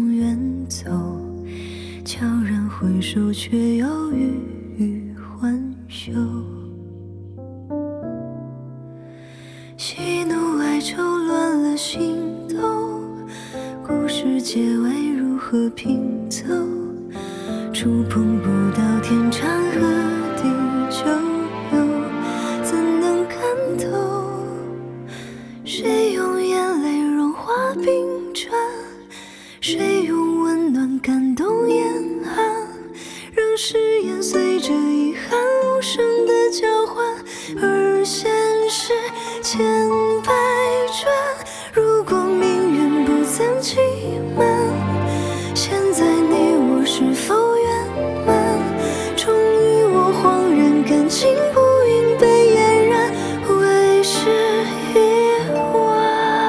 从远走，悄然回首，却又欲语还休。喜怒哀愁乱了心头，故事结尾如何拼凑？触碰不到天长和地久，又怎能看透？谁用眼泪融化冰川？谁用温暖感动严寒？让誓言随着遗憾无声的交换，而现实千百转。如果命运不曾欺瞒，现在你我是否圆满？终于我恍然，感情不应被嫣然，为时已晚。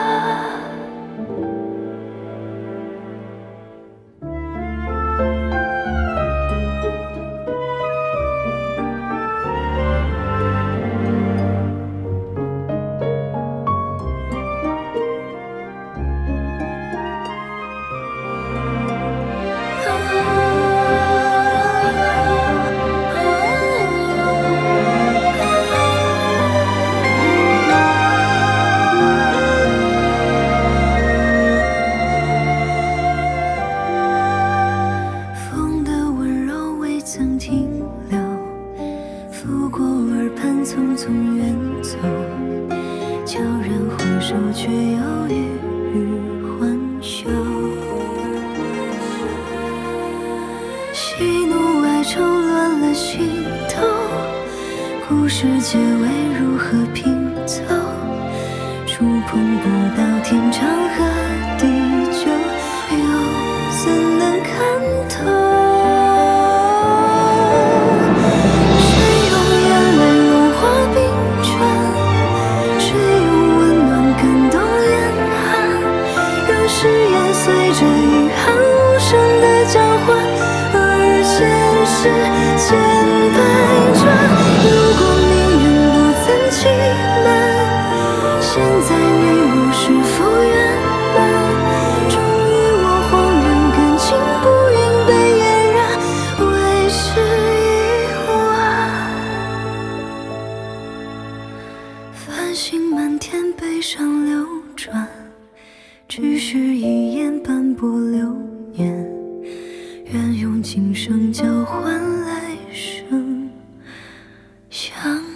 风的温柔未曾停留，拂过耳畔匆匆远走，悄然回首，却又欲语还休。喜怒哀愁乱了心头，故事结尾如何拼凑？触碰不到天长和地久，又怎能看透？谁用眼泪融化冰川？谁用温暖感动严寒？让誓言随着遗憾无声的交换，而现实千百转。如果命运不曾欺瞒，现在你我是否圆满？终于我恍然，感情不应被嫣然，为时已晚。繁星满天，悲伤流转，只是一眼斑驳流年，愿用今生交换来生相